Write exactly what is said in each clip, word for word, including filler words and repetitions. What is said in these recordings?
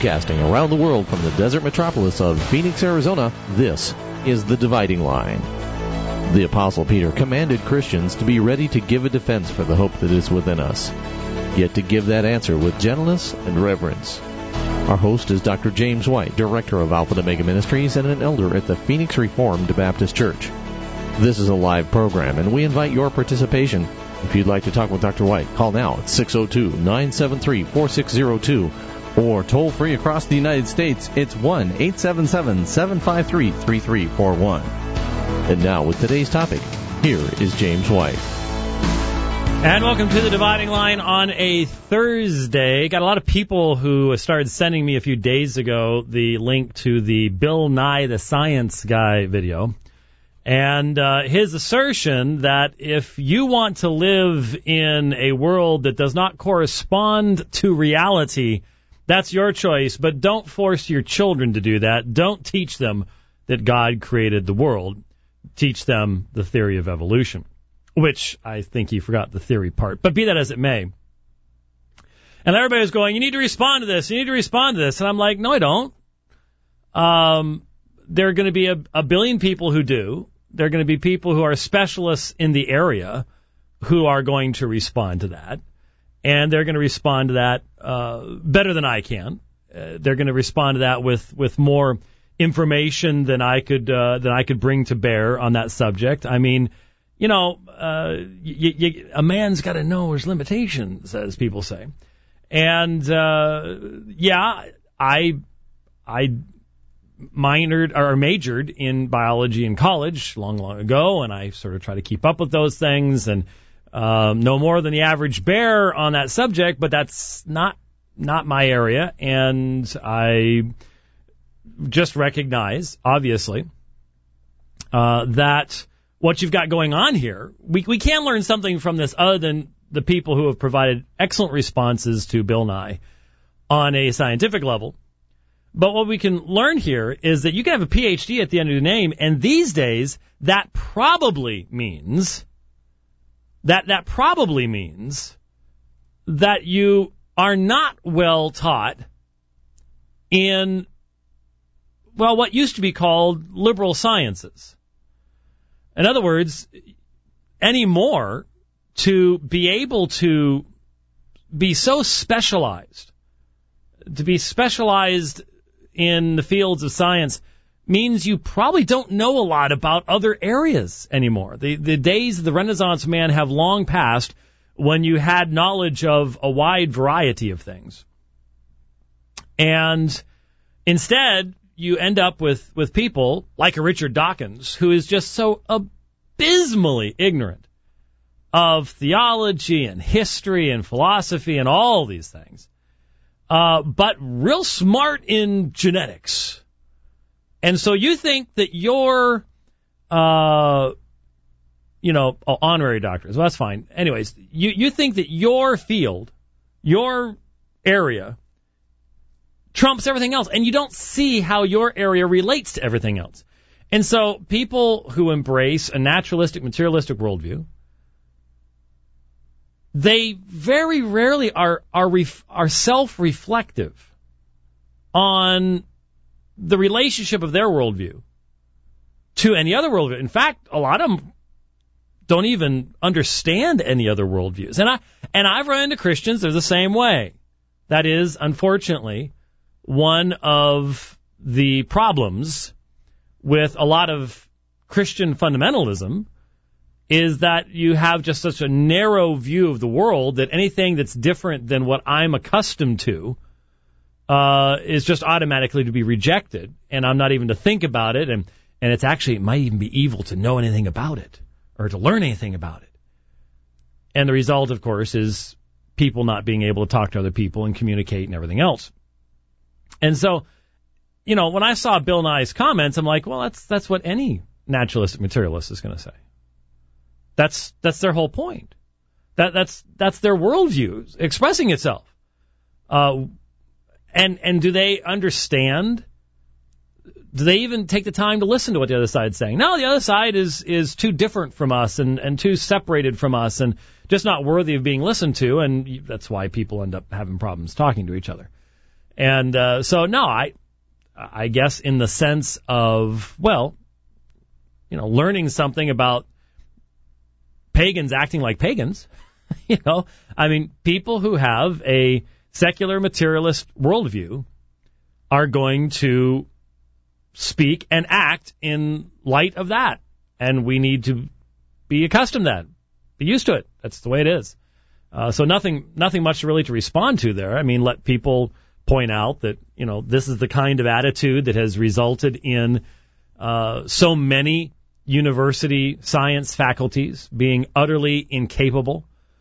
Broadcasting around the world from the desert metropolis of Phoenix, Arizona, this is The Dividing Line. The Apostle Peter commanded Christians to be ready to give a defense for the hope that is within us, yet to give that answer with gentleness and reverence. Our host is Doctor James White, Director of Alpha and Omega Ministries and an elder at the Phoenix Reformed Baptist Church. This is a live program, and we invite your participation. If you'd like to talk with Doctor White, call now at six oh two, nine seven three, four six zero two or toll free across the United States, it's one eight seven seven, seven five three, three three four one. And now with today's topic, here is James White. And welcome to The Dividing Line on a Thursday. Got a lot of people who started sending me a few days ago the link to the Bill Nye the Science Guy video. And uh, his assertion that if you want to live in a world that does not correspond to reality, that's your choice, but don't force your children to do that. Don't teach them that God created the world. Teach them the theory of evolution, which I think he forgot the theory part. But be that as it may. And everybody was going, you need to respond to this, you need to respond to this. And I'm like, no, I don't. Um, there are going to be a, a billion people who do. There are going to be people who are specialists in the area who are going to respond to that. And they're going to respond to that uh, better than I can. Uh, they're going to respond to that with, with more information than I could uh, than I could bring to bear on that subject. I mean, you know, uh, y- y- a man's got to know his limitations, as people say. And uh, yeah, I I minored or majored in biology in college long, long ago, and I sort of try to keep up with those things and um, know more than the average bear on that subject. But that's not not my area, and I just recognize, obviously, uh, that what you've got going on here, we, we can learn something from this other than the people who have provided excellent responses to Bill Nye on a scientific level. But what we can learn here is that you can have a P H D at the end of your name, and these days that probably means that that probably means that you are not well taught in, well, what used to be called liberal sciences. In other words, anymore, to be able to be so specialized, to be specialized in the fields of science, means you probably don't know a lot about other areas anymore. The, the days of the Renaissance man have long passed when you had knowledge of a wide variety of things. And instead, you end up with, with people like a Richard Dawkins, who is just so abysmally ignorant of theology and history and philosophy and all these things, uh, but real smart in genetics. And so you think that your, uh, you know, oh, honorary doctors, well, that's fine. Anyways, you, you think that your field, your area, trumps everything else, and you don't see how your area relates to everything else. And so people who embrace a naturalistic, materialistic worldview, they very rarely are are ref, are self-reflective on the relationship of their worldview to any other worldview. In fact, a lot of them don't even understand any other worldviews. And I and I've run into Christians that are the same way. That is, unfortunately, one of the problems with a lot of Christian fundamentalism is that you have just such a narrow view of the world that anything that's different than what I'm accustomed to uh, is just automatically to be rejected, and I'm not even to think about it, and, and it's actually, it might even be evil to know anything about it or to learn anything about it. And the result, of course, is people not being able to talk to other people and communicate and everything else. And so, you know, when I saw Bill Nye's comments, I'm like, well, that's that's what any naturalistic materialist is going to say. That's that's their whole point. That that's that's their worldview expressing itself. Uh, and and do they understand? Do they even take the time to listen to what the other side's saying? No, the other side is is too different from us and, and too separated from us and just not worthy of being listened to, and that's why people end up having problems talking to each other. And uh, so, no, I, I guess in the sense of, well, you know, learning something about pagans acting like pagans, you know, I mean, people who have a secular materialist worldview are going to speak and act in light of that. And we need to be accustomed to that, be used to it. That's the way it is. Uh, so nothing, nothing much really to respond to there. I mean, let people point out that, you know, this is the kind of attitude that has resulted in uh, so many university science faculties being utterly incapable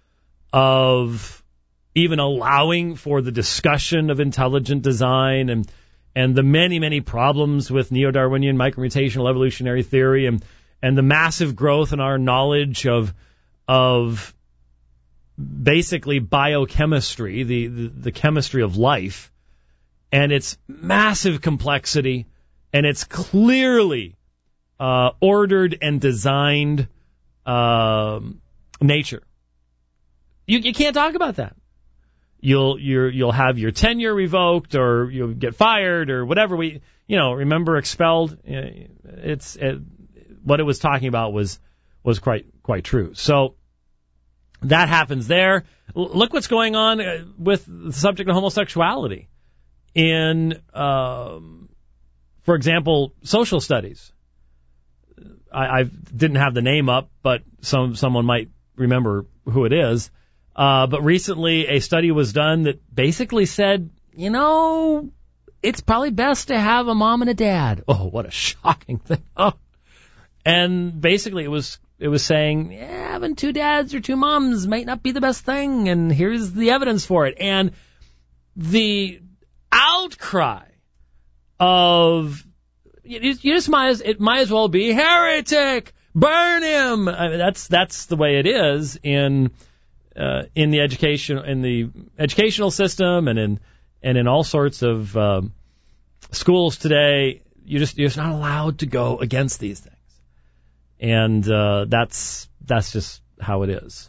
of even allowing for the discussion of intelligent design and and the many, many problems with neo-Darwinian micromutational evolutionary theory and and the massive growth in our knowledge of of basically biochemistry, the, the, the chemistry of life, and its massive complexity, and its clearly uh, ordered and designed uh, nature. You, you can't talk about that. You'll you're, you'll have your tenure revoked, or you'll get fired, or whatever. We you know remember expelled. It's it, what it was talking about was was quite quite true. So that happens there. L- look what's going on with the subject of homosexuality in, um, for example, social studies. I, I didn't have the name up, but some someone might remember who it is. Uh, but recently a study was done that basically said, you know, it's probably best to have a mom and a dad. Oh, what a shocking thing. Oh. And basically it was, it was saying, yeah, having two dads or two moms might not be the best thing. And here's the evidence for it. And the outcry of, you, you just might as, it might as well be heretic, burn him. I mean, that's, that's the way it is in, Uh, in the education, in the educational system, and in and in all sorts of um, schools today, you just you're just not allowed to go against these things, and uh, that's that's just how it is.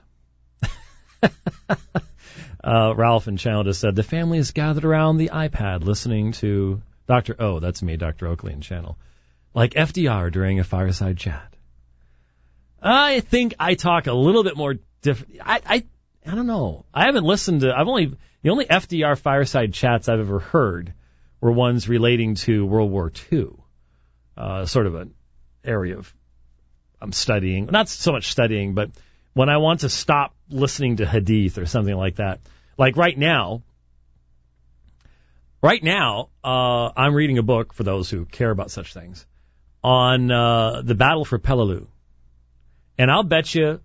uh, Ralph and Channel just said the family is gathered around the iPad listening to Doctor Oh, that's me, Doctor Oakley and Channel, like F D R during a fireside chat. I think I talk a little bit more different. I, I I don't know. I haven't listened to. I've only the only F D R fireside chats I've ever heard were ones relating to World War Two, uh, sort of an area of I'm studying. Not so much studying, but when I want to stop listening to Hadith or something like that. Like right now. Right now, uh, I'm reading a book, for those who care about such things, on uh, the battle for Peleliu. And I'll bet you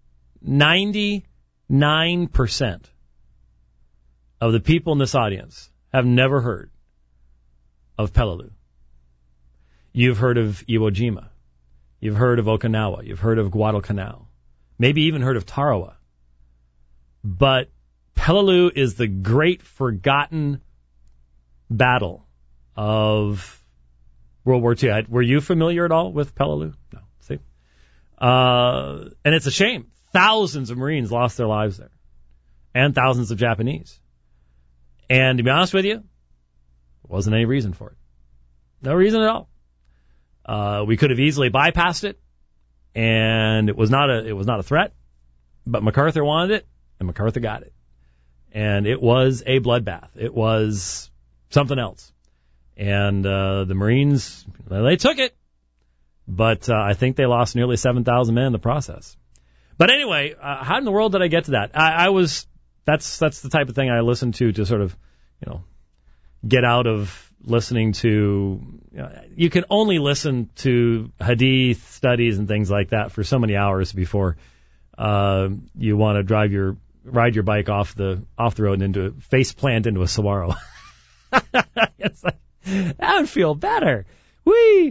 ninety-nine percent of the people in this audience have never heard of Peleliu. You've heard of Iwo Jima. You've heard of Okinawa. You've heard of Guadalcanal. Maybe even heard of Tarawa. But Peleliu is the great forgotten battle of World War Two. Were you familiar at all with Peleliu? No. See? Uh, and it's a shame. Thousands of Marines lost their lives there. And thousands of Japanese. And to be honest with you, there wasn't any reason for it. No reason at all. Uh, we could have easily bypassed it. And it was not a, it was not a threat. But MacArthur wanted it, and MacArthur got it. And it was a bloodbath. It was something else. And uh, the Marines, they took it. But uh, I think they lost nearly seven thousand men in the process. But anyway, uh, how in the world did I get to that? I, I was, that's that's the type of thing I listen to to sort of, you know, get out of listening to, you know, you can only listen to Hadith studies and things like that for so many hours before uh, you want to drive your, ride your bike off the, off the road and into, face plant into a saguaro. It's like, that would feel better. Whee!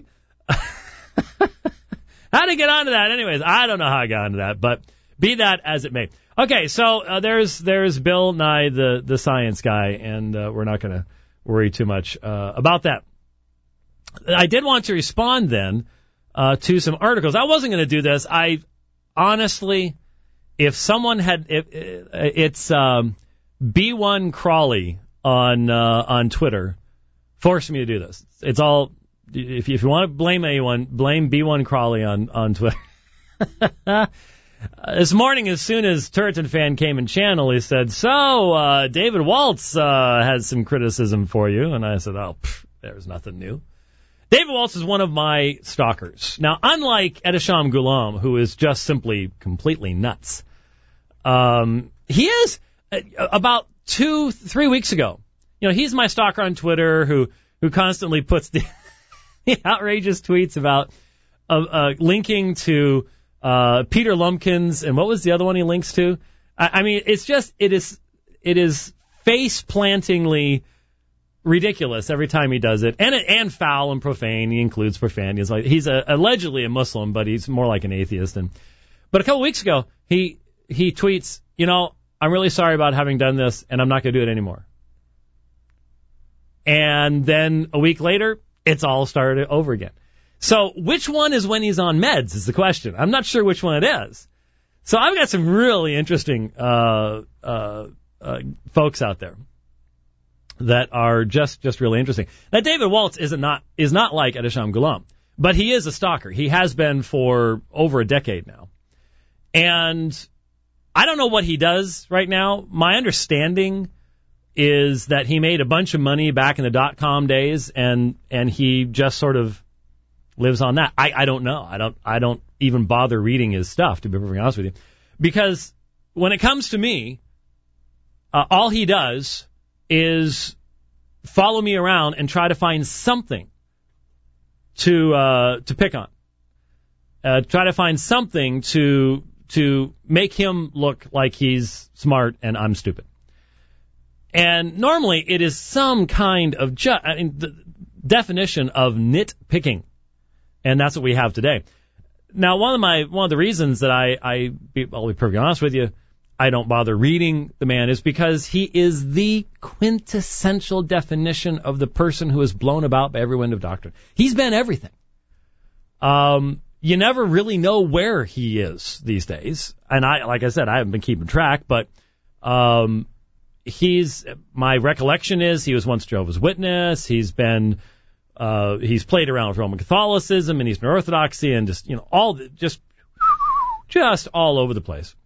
How to get onto that? Anyways, I don't know how I got onto that, but be that as it may. Okay, so uh, there's there's Bill Nye, the, the science guy, and uh, we're not going to worry too much uh, about that. I did want to respond then uh, to some articles. I wasn't going to do this. I honestly, if someone had, if, it's um, B one Crawley on uh, on Twitter forced me to do this. It's all, if you, if you want to blame anyone, blame B one Crawley on, on Twitter. This morning, as soon as Turretin Fan came in channel, he said, so, uh, David Waltz uh, has some criticism for you. And I said, oh, pff, there's nothing new. David Waltz is one of my stalkers. Now, unlike Edisham Ghulam, who is just simply completely nuts, um, he is, uh, about two, three weeks ago, you know, he's my stalker on Twitter who, who constantly puts the, the outrageous tweets about uh, uh, linking to uh, Peter Lumpkins, and what was the other one he links to? I, I mean, it's just, it is, it is face-plantingly ridiculous every time he does it, and and foul and profane. He includes profanity. He's like, he's a, allegedly a Muslim, but he's more like an atheist. And but a couple weeks ago, he he tweets, you know, I'm really sorry about having done this, and I'm not going to do it anymore. And then a week later, it's all started over again. So which one is when he's on meds is the question. I'm not sure which one it is. So I've got some really interesting uh, uh, uh, folks out there that are just, just really interesting. Now, David Waltz is not is not like Edisham Ghulam, but he is a stalker. He has been for over a decade now. And I don't know what he does right now. My understanding is that he made a bunch of money back in the dot-com days, and and he just sort of lives on that. I, I don't know. I don't I don't even bother reading his stuff, to be perfectly honest with you. Because when it comes to me, uh, all he does is follow me around and try to find something to uh, to pick on. Uh, try to find something to to make him look like he's smart and I'm stupid. And normally it is some kind of ju- I mean, the definition of nitpicking, and that's what we have today. Now, one of my one of the reasons that I I I'll be perfectly honest with you, I don't bother reading the man is because he is the quintessential definition of the person who is blown about by every wind of doctrine. He's been everything. Um, you never really know where he is these days. And I, like I said, I haven't been keeping track, but, um, he's, my recollection is he was once Jehovah's Witness. He's been, uh, he's played around with Roman Catholicism and Eastern Orthodoxy and just, you know, all, the, just, just all over the place.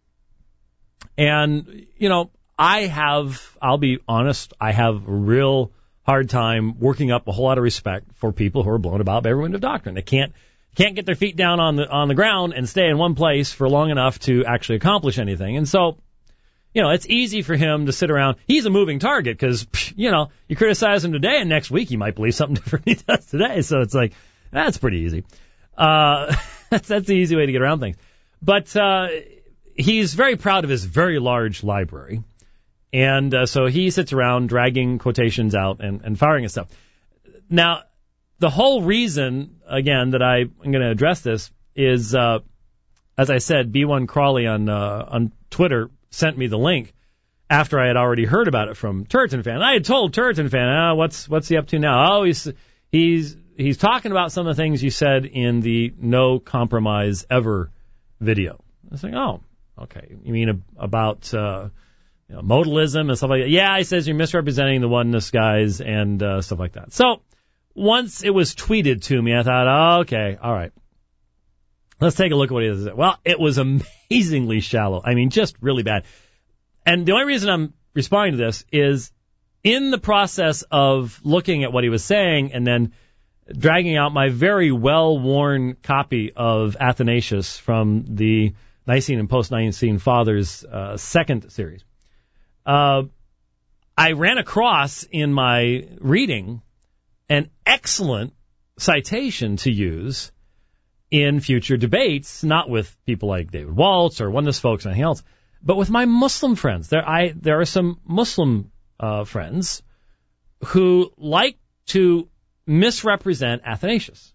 And, you know, I have, I'll be honest, I have a real hard time working up a whole lot of respect for people who are blown about by every wind of doctrine. They can't, can't get their feet down on the, on the ground and stay in one place for long enough to actually accomplish anything. And so, you know, it's easy for him to sit around. He's a moving target because, you know, you criticize him today and next week he might believe something different he does today. So it's like, that's pretty easy. Uh, that's, that's the easy way to get around things. But, uh, he's very proud of his very large library. And uh, so he sits around dragging quotations out and, and firing and stuff. Now, the whole reason, again, that I, I'm going to address this is, uh, as I said, B one Crawley on uh, on Twitter sent me the link after I had already heard about it from Turretin Fan. I had told Turretin Fan, oh, what's what's he up to now? Oh, he's he's he's talking about some of the things you said in the No Compromise Ever video. I was like, oh, okay. You mean about uh, you know, modalism and stuff like that? Yeah, he says you're misrepresenting the oneness guys and uh, stuff like that. So once it was tweeted to me, I thought, oh, okay, all right. Let's take a look at what he said. Well, it was amazingly shallow. I mean, just really bad. And the only reason I'm responding to this is in the process of looking at what he was saying and then dragging out my very well-worn copy of Athanasius from the Nicene and Post-Nicene Fathers uh, second series. Uh, I ran across in my reading an excellent citation to use in future debates, not with people like David Waltz or oneness folks or anything else, but with my Muslim friends. There, I there are some Muslim uh, friends who like to misrepresent Athanasius,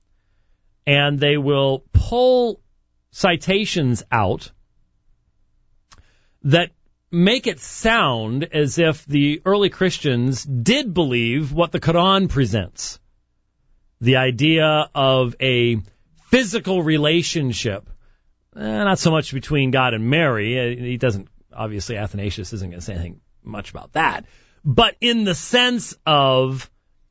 and they will pull citations out that make it sound as if the early Christians did believe what the Quran presents. The idea of a physical relationship, eh, not so much between God and Mary. He doesn't, obviously Athanasius isn't going to say anything much about that. but in the sense of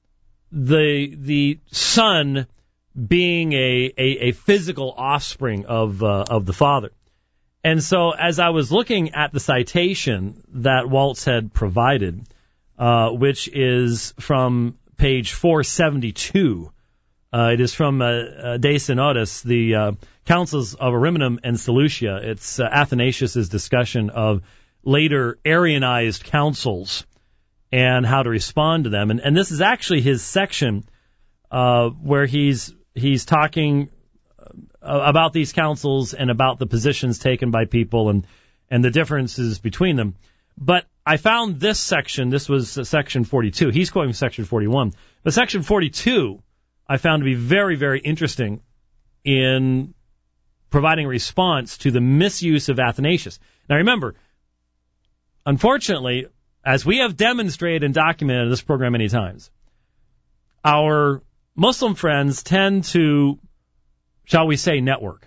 the the Son being a, a, a physical offspring of uh, of the Father. And so as I was looking at the citation that Waltz had provided, uh, which is from page four seventy-two, uh, it is from uh, uh, De Synodis, the uh, Councils of Ariminum and Seleucia. It's uh, Athanasius' discussion of later Arianized councils and how to respond to them. And, and this is actually his section uh, where he's he's talking about these councils and about the positions taken by people and, and the differences between them. But I found this section, this was section forty-two. He's quoting section forty-one. But section forty-two I found to be very, very interesting in providing a response to the misuse of Athanasius. Now remember, unfortunately, as we have demonstrated and documented in this program many times, our Muslim friends tend to, shall we say, network.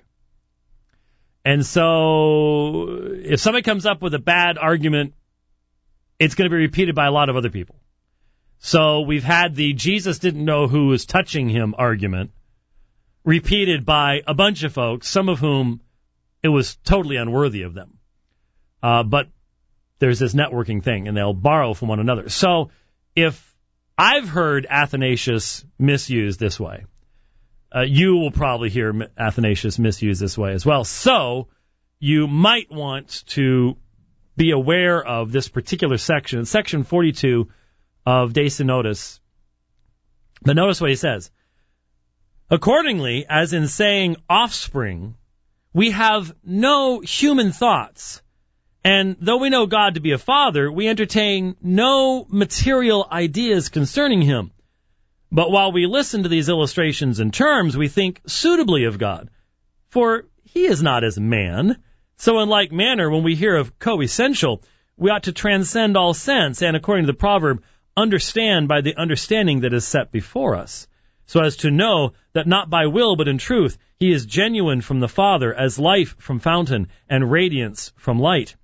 And so if somebody comes up with a bad argument, it's going to be repeated by a lot of other people. So we've had the Jesus didn't know who was touching him argument repeated by a bunch of folks, some of whom it was totally unworthy of them. Uh, but there's this networking thing, and they'll borrow from one another. So if I've heard Athanasius misused this way, uh, you will probably hear Athanasius misused this way as well. So you might want to be aware of this particular section, section forty-two of De Synodis. But notice what he says. Accordingly, as in saying offspring, we have no human thoughts. And though we know God to be a father, we entertain no material ideas concerning him. But while we listen to these illustrations and terms, we think suitably of God. For he is not as man. So in like manner, when we hear of coessential, we ought to transcend all sense, and according to the proverb, understand by the understanding that is set before us, so as to know that not by will but in truth he is genuine from the Father, as life from fountain and radiance from light.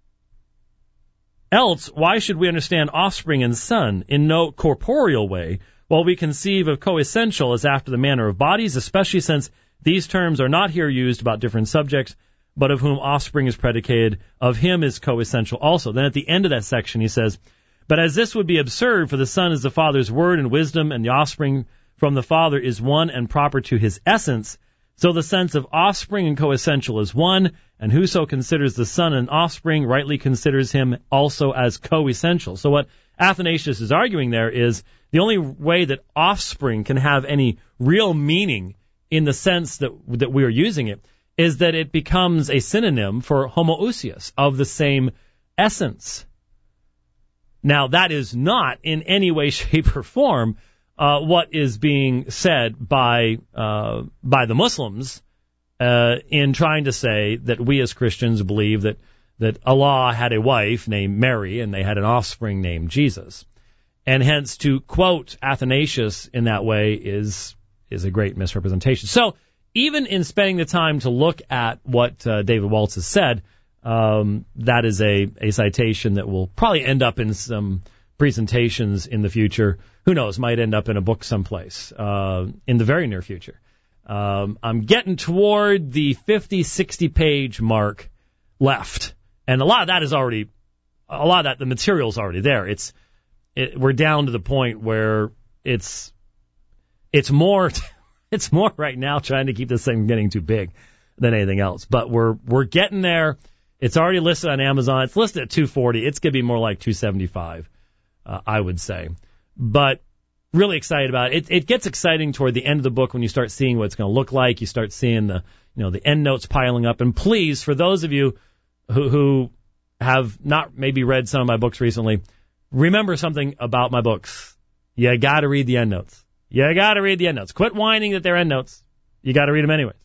Else, why should we understand offspring and son in no corporeal way, while we conceive of coessential as after the manner of bodies, especially since these terms are not here used about different subjects, but of whom offspring is predicated, of him is coessential also. Then at the end of that section he says, but as this would be absurd, for the Son is the Father's word and wisdom, and the offspring from the Father is one and proper to his essence, so the sense of offspring and coessential is one, and whoso considers the Son an offspring rightly considers him also as coessential. So what Athanasius is arguing there is the only way that offspring can have any real meaning in the sense that that we are using it is that it becomes a synonym for homoousios, of the same essence. Now, that is not in any way, shape, or form uh, what is being said by uh, by the Muslims uh, in trying to say that we as Christians believe that, that Allah had a wife named Mary and they had an offspring named Jesus. And hence, to quote Athanasius in that way is is a great misrepresentation. So, even in spending the time to look at what uh, David Waltz has said, um, that is a, a citation that will probably end up in some presentations in the future. Who knows, might end up in a book someplace uh, in the very near future. Um, I'm getting toward the fifty, sixty page mark left. And a lot of that is already, a lot of that, the material's already there. It's, it, we're down to the point where it's, it's more... It's more right now trying to keep this thing from getting too big than anything else. But we're we're getting there. It's already listed on Amazon. It's listed at two hundred forty dollars. It's going to be more like two hundred seventy-five dollars, uh, I would say. But really excited about it. it. It gets exciting toward the end of the book when you start seeing what it's going to look like. You start seeing the you know the end notes piling up. And please, for those of you who, who have not maybe read some of my books recently, remember something about my books. You got to read the end notes. You got to read the endnotes. Quit whining that they're endnotes. You got to read them anyways.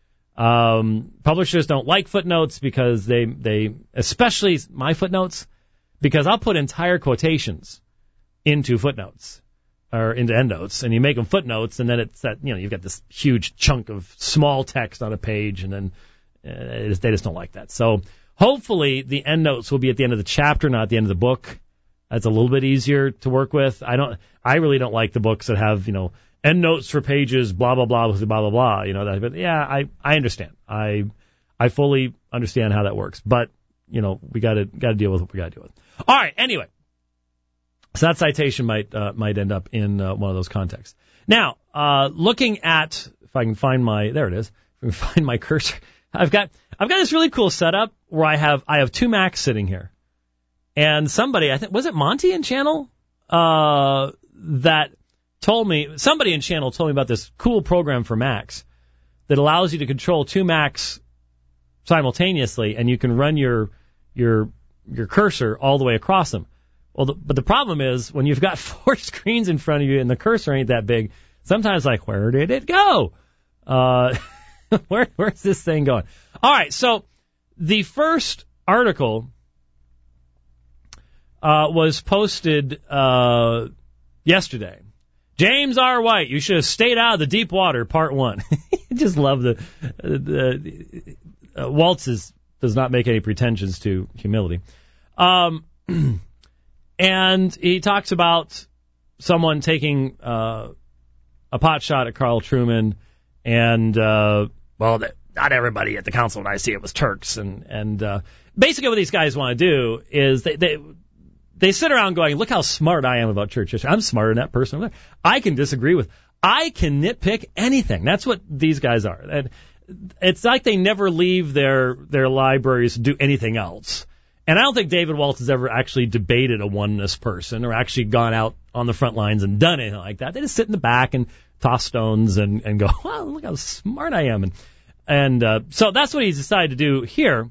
Um, publishers don't like footnotes because they, they, especially my footnotes, because I'll put entire quotations into footnotes or into endnotes, and you make them footnotes, and then it's that, you know, you've got this huge chunk of small text on a page, and then uh, they just don't like that. So hopefully the endnotes will be at the end of the chapter, not at the end of the book. That's a little bit easier to work with. I don't. I really don't like the books that have, you know, end notes for pages, blah blah blah, blah blah blah. You know that. But yeah, I I understand. I I fully understand how that works. But you know, we got to got to deal with what we got to deal with. All right. Anyway, so that citation might uh, might end up in uh, one of those contexts. Now, uh, looking at if I can find my there it is. If I can find my cursor. I've got I've got this really cool setup where I have I have two Macs sitting here. And somebody, I think, was it Monty in Channel, uh, that told me, somebody in Channel told me about this cool program for Macs that allows you to control two Macs simultaneously, and you can run your your your cursor all the way across them. Well, the, but the problem is when you've got four screens in front of you and the cursor ain't that big, sometimes like, where did it go? Uh, where where's this thing going? All right, so the first article Uh, was posted uh, yesterday. James R. White, you should have stayed out of the deep water, part one. I just love the, the uh, Waltz is, does not make any pretensions to humility. Um, and he talks about someone taking uh, a pot shot at Carl Trueman, and, uh, well, not everybody at the Council of Nicaea was Turks. And, and uh, basically what these guys want to do is they... they They sit around going, look how smart I am about church history. I'm smarter than that person over there. I can disagree with. I can nitpick anything. That's what these guys are. And it's like they never leave their their libraries to do anything else. And I don't think David Waltz has ever actually debated a oneness person or actually gone out on the front lines and done anything like that. They just sit in the back and toss stones and, and go, wow, look how smart I am. And, and uh, so that's what he's decided to do here.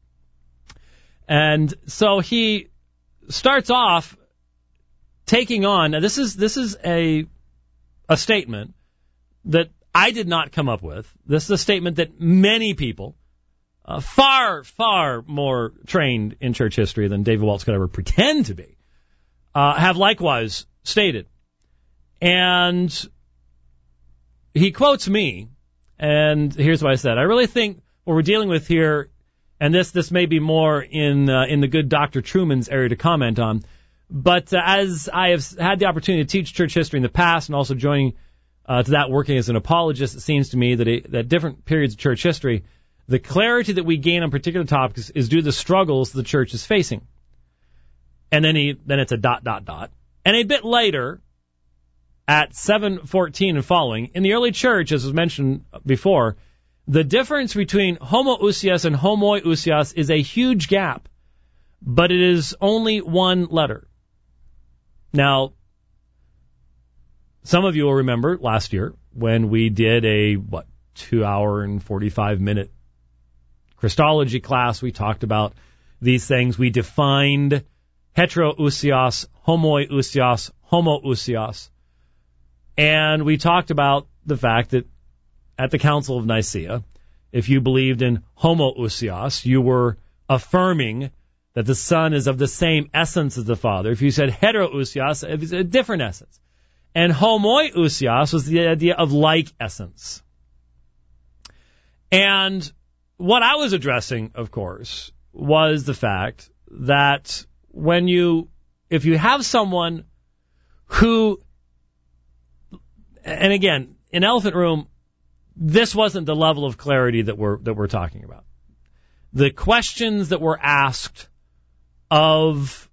And so he starts off taking on, now this is this is a a statement that I did not come up with. This is a statement that many people, uh, far, far more trained in church history than David Waltz could ever pretend to be, uh, have likewise stated. And he quotes me, and here's what I said. I really think what we're dealing with here, and this this may be more in uh, in the good Doctor Truman's area to comment on, but uh, as I have had the opportunity to teach church history in the past and also joining uh, to that working as an apologist, it seems to me that it, that different periods of church history, the clarity that we gain on particular topics is due to the struggles the church is facing. And then he then it's a dot dot dot. And a bit later, at seven fourteen and following, in the early church, as was mentioned before, the difference between homoousios and homoiousios is a huge gap, but it is only one letter. Now, some of you will remember last year when we did a, what, two hour and forty-five minute Christology class. We talked about these things. We defined heteroousios, homoiousios, homoousios. And we talked about the fact that at the Council of Nicaea, if you believed in homoousios, you were affirming that the Son is of the same essence as the Father. If you said heteroousios, it was a different essence. And homoiousios was the idea of like essence. And what I was addressing, of course, was the fact that when you, if you have someone who, and again, in Elephant Room, this wasn't the level of clarity that we're that we're talking about. The questions that were asked of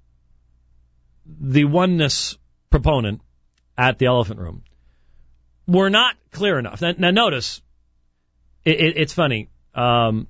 the oneness proponent at the Elephant Room were not clear enough. Now, now notice, it, it, it's funny. Um,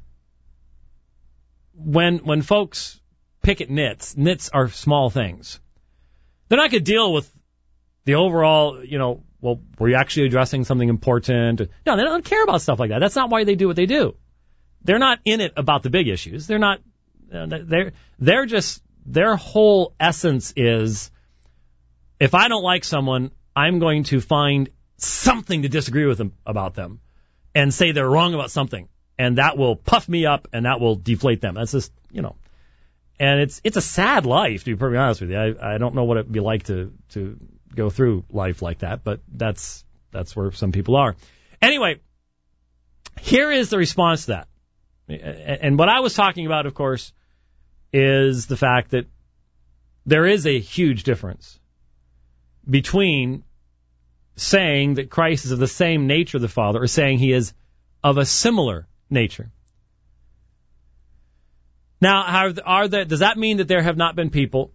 when when folks pick at nits, nits are small things. They're not going to deal with the overall, you know, well, were you actually addressing something important? No, they don't care about stuff like that. That's not why they do what they do. They're not in it about the big issues. They're not, they're, they're just, their whole essence is, if I don't like someone, I'm going to find something to disagree with them about them and say they're wrong about something. And that will puff me up and that will deflate them. That's just, you know, and it's, it's a sad life, to be perfectly honest with you. I, I don't know what it'd be like to, to, go through life like that, but that's that's where some people are. Anyway, here is the response to that. And what I was talking about, of course, is the fact that there is a huge difference between saying that Christ is of the same nature of the Father or saying he is of a similar nature. Now, are, are there, does that mean that there have not been people?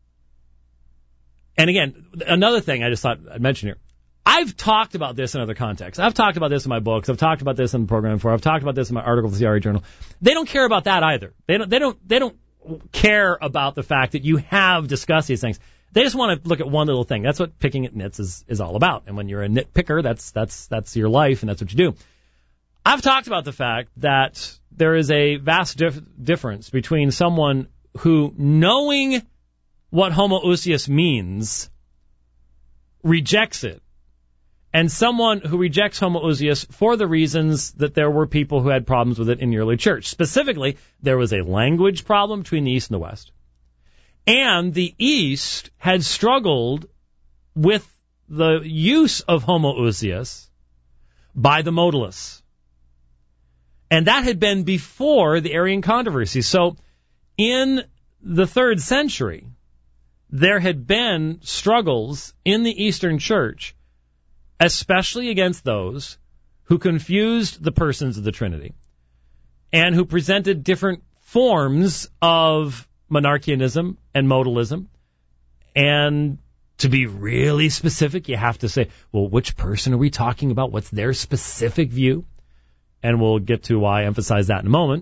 And again, another thing I just thought I'd mention here. I've talked about this in other contexts. I've talked about this in my books. I've talked about this in the program before. I've talked about this in my article for the C R A Journal. They don't care about that either. They don't. They don't. They don't care about the fact that you have discussed these things. They just want to look at one little thing. That's what picking at nits is, is all about. And when you're a nitpicker, that's that's that's your life, and that's what you do. I've talked about the fact that there is a vast dif- difference between someone who, knowing what homoousios means, rejects it, and someone who rejects homoousios for the reasons that there were people who had problems with it in the early church. Specifically, there was a language problem between the East and the West. And the East had struggled with the use of homoousios by the modalists. And that had been before the Arian controversy. So in the third century, there had been struggles in the Eastern Church, especially against those who confused the persons of the Trinity and who presented different forms of monarchianism and modalism. And to be really specific, you have to say, well, which person are we talking about? What's their specific view? And we'll get to why I emphasize that in a moment.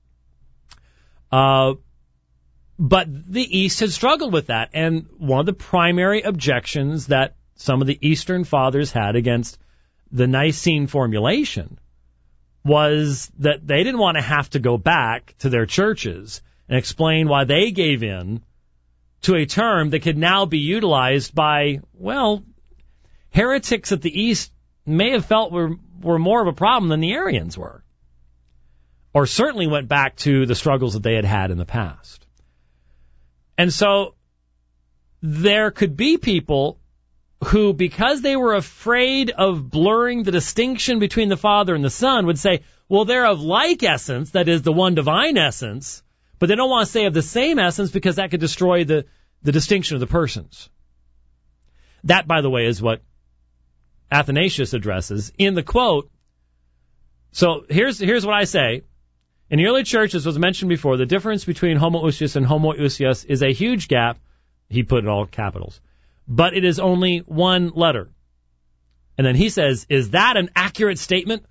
Uh, but the East had struggled with that. And one of the primary objections that some of the Eastern fathers had against the Nicene formulation was that they didn't want to have to go back to their churches and explain why they gave in to a term that could now be utilized by, well, heretics at the East may have felt were, were more of a problem than the Arians were, or certainly went back to the struggles that they had had in the past. And so there could be people who, because they were afraid of blurring the distinction between the Father and the Son, would say, well, they're of like essence, that is the one divine essence, but they don't want to say of the same essence because that could destroy the, the distinction of the persons. That, by the way, is what Athanasius addresses in the quote. So here's here's what I say. In the early church, as was mentioned before, the difference between homoousios and homoousios is a huge gap. He put it all capitals. But it is only one letter. And then he says, is that an accurate statement?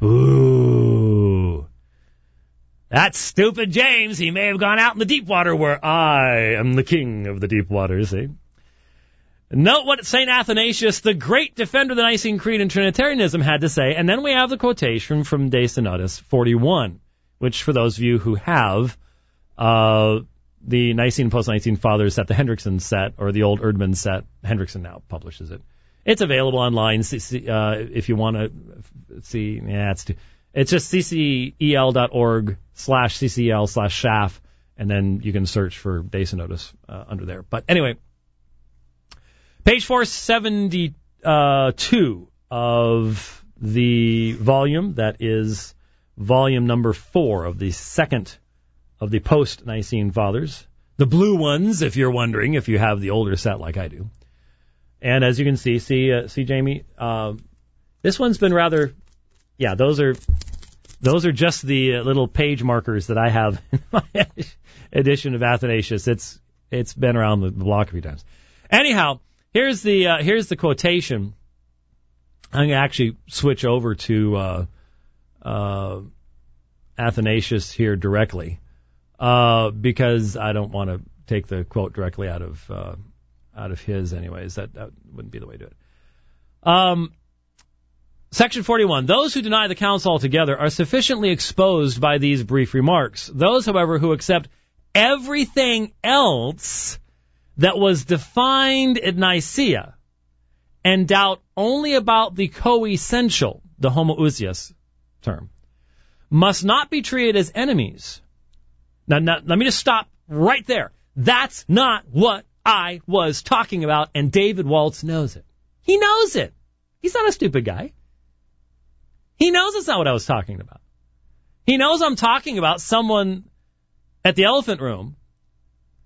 Ooh. That's stupid James. He may have gone out in the deep water where I am the king of the deep waters. See? Note what Saint Athanasius, the great defender of the Nicene Creed and Trinitarianism, had to say. And then we have the quotation from De Synotis forty-one, which for those of you who have uh, the Nicene and Post-Nicene Fathers set, the Hendrickson set, or the old Erdmann set, Hendrickson now publishes it. It's available online uh, if you want to see. Yeah, it's too, it's just ccel.org slash ccl slash shaf, and then you can search for De Synotis uh, under there. But anyway, page four seventy-two of the volume, that is volume number four of the second of the post-Nicene Fathers. The blue ones, if you're wondering, if you have the older set like I do. And as you can see, see, uh, see, Jamie, uh, this one's been rather, yeah, those are, those are just the uh, little page markers that I have in my edition of Athanasius. It's, it's been around the block a few times. Anyhow, here's the, uh, here's the quotation. I'm going to actually switch over to, uh, uh, Athanasius here directly, uh, because I don't want to take the quote directly out of, uh, out of his anyways. That, that wouldn't be the way to do it. Um, Section forty-one. Those who deny the council altogether are sufficiently exposed by these brief remarks. Those, however, who accept everything else that was defined at Nicaea and doubt only about the co-essential, the homoousios term, must not be treated as enemies. Now, now, let me just stop right there. That's not what I was talking about, and David Waltz knows it. He knows it. He's not a stupid guy. He knows it's not what I was talking about. He knows I'm talking about someone at the Elephant Room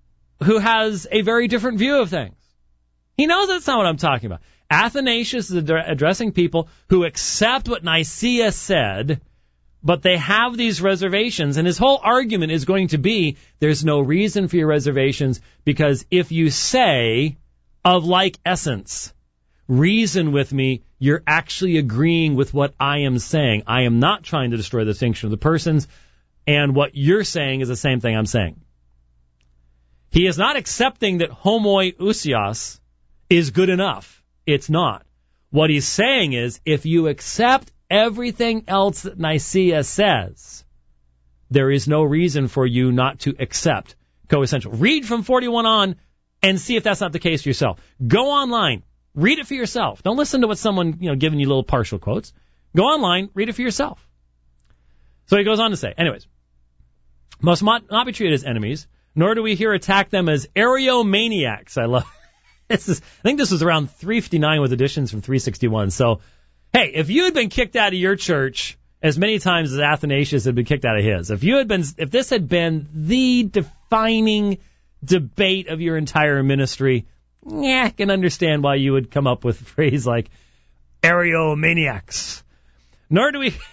who has a very different view of things. He knows that's not what I'm talking about. Athanasius is ad- addressing people who accept what Nicaea said, but they have these reservations, and his whole argument is going to be there's no reason for your reservations because if you say of like essence, reason with me, you're actually agreeing with what I am saying. I am not trying to destroy the distinction of the persons, and what you're saying is the same thing I'm saying. He is not accepting that homoousios is good enough. It's not. What he's saying is, if you accept everything else that Nicaea says, there is no reason for you not to accept coessential. Read from forty-one on and see if that's not the case yourself. Go online. Read it for yourself. Don't listen to what someone, you know, giving you little partial quotes. Go online, read it for yourself. So he goes on to say, anyways, must not be treated as enemies, nor do we here attack them as Ariomaniacs. I love this. Is, I think this was around three fifty-nine with additions from three sixty-one. So, hey, if you had been kicked out of your church as many times as Athanasius had been kicked out of his, if you had been, if this had been the defining debate of your entire ministry, yeah, I can understand why you would come up with a phrase like Ariomaniacs. Nor do we...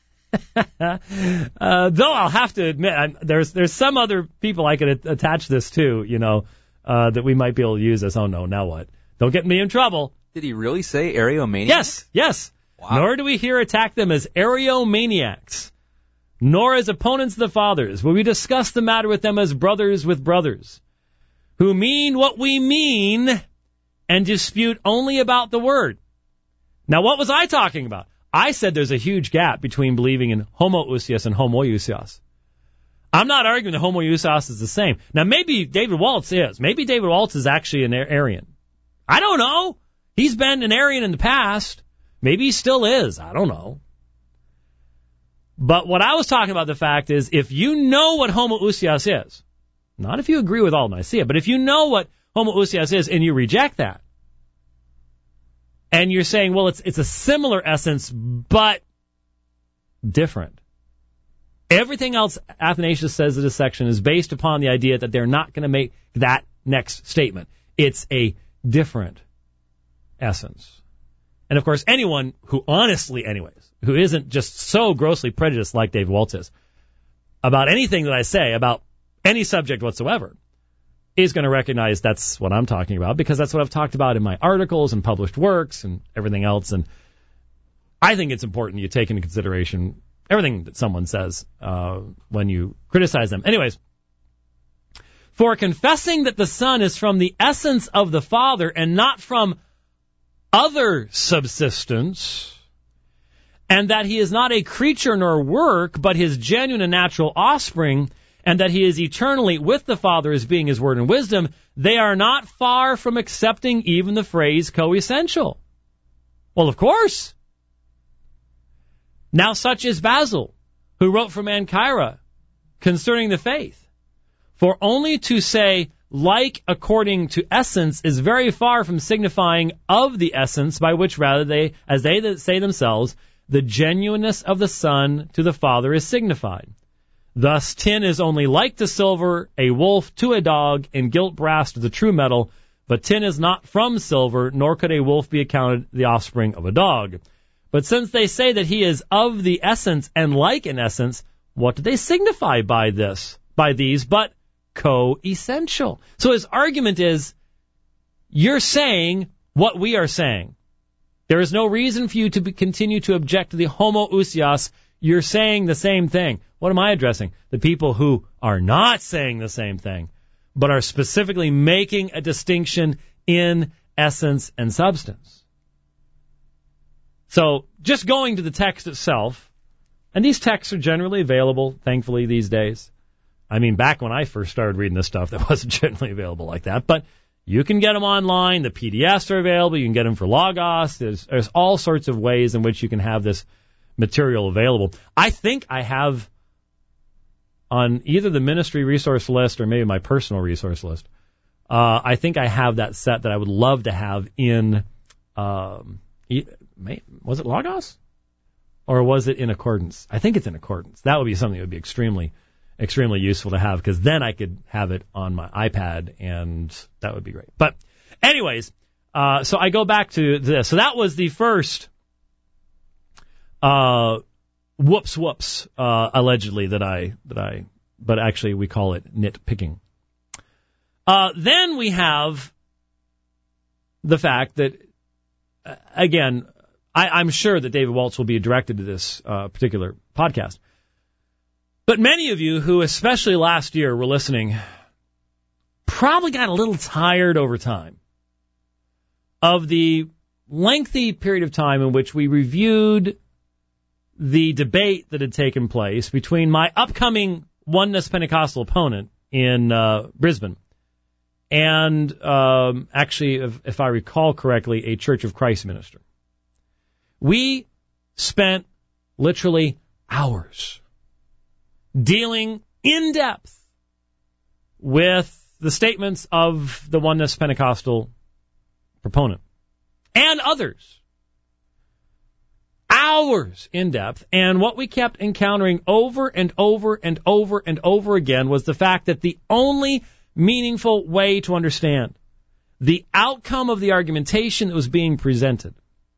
uh, though I'll have to admit, I'm, there's there's some other people I could a- attach this to, you know, uh, that we might be able to use this. Oh, no, now what? Don't get me in trouble. Did he really say Ariomaniacs? Yes, yes. Wow. Nor do we here attack them as Ariomaniacs, nor as opponents of the fathers, but we discuss the matter with them as brothers with brothers, who mean what we mean and dispute only about the word. Now, what was I talking about? I said there's a huge gap between believing in homoousios and homoousios. I'm not arguing that homoousios is the same. Now, maybe David Waltz is. Maybe David Waltz is actually an Arian. I don't know. He's been an Arian in the past. Maybe he still is. I don't know. But what I was talking about, the fact is, if you know what homoousios is, not if you agree with all Nicaea, but if you know what homoousios is and you reject that, and you're saying, well, it's it's a similar essence, but different. Everything else Athanasius says in this section is based upon the idea that they're not going to make that next statement. It's a different essence. And, of course, anyone who honestly, anyways, who isn't just so grossly prejudiced like David Waltz is about anything that I say about any subject whatsoever, is going to recognize that's what I'm talking about, because that's what I've talked about in my articles and published works and everything else. And I think it's important you take into consideration everything that someone says uh, when you criticize them. Anyways, for confessing that the Son is from the essence of the Father and not from other subsistence, and that he is not a creature nor work, but his genuine and natural offspring, and that he is eternally with the Father as being his word and wisdom, they are not far from accepting even the phrase coessential. Well, of course. Now such is Basil, who wrote from Ancyra concerning the faith. For only to say like according to essence is very far from signifying of the essence, by which rather they, as they say themselves, the genuineness of the Son to the Father is signified. Thus, tin is only like to silver, a wolf to a dog, and gilt brass to the true metal, but tin is not from silver, nor could a wolf be accounted the offspring of a dog. But since they say that he is of the essence and like an essence, what do they signify by this, by these, but co-essential? So his argument is, you're saying what we are saying. There is no reason for you to be, continue to object to the homoousios. You're saying the same thing. What am I addressing? The people who are not saying the same thing, but are specifically making a distinction in essence and substance. So just going to the text itself, and these texts are generally available, thankfully, these days. I mean, back when I first started reading this stuff, that wasn't generally available like that, but you can get them online. The P D Fs are available. You can get them for Logos. There's, there's all sorts of ways in which you can have this material available. I think I have on either the ministry resource list or maybe my personal resource list, uh, I think I have that set that I would love to have in, um, was it Logos? Or was it in Accordance? I think it's in Accordance. That would be something that would be extremely, extremely useful to have, because then I could have it on my iPad, and that would be great. But anyways, uh, so I go back to this. So that was the first uh, whoops, whoops, uh, allegedly that I, that I, but actually we call it nitpicking. Uh, then we have the fact that, uh, again, I, I'm sure that David Waltz will be directed to this uh, particular podcast. But many of you who, especially last year, were listening, probably got a little tired over time of the lengthy period of time in which we reviewed the debate that had taken place between my upcoming Oneness Pentecostal opponent in uh, Brisbane and um, actually, if, if I recall correctly, a Church of Christ minister. We spent literally hours dealing in depth with the statements of the Oneness Pentecostal proponent and others. Hours in depth. And what we kept encountering over and over and over and over again was the fact that the only meaningful way to understand the outcome of the argumentation that was being presented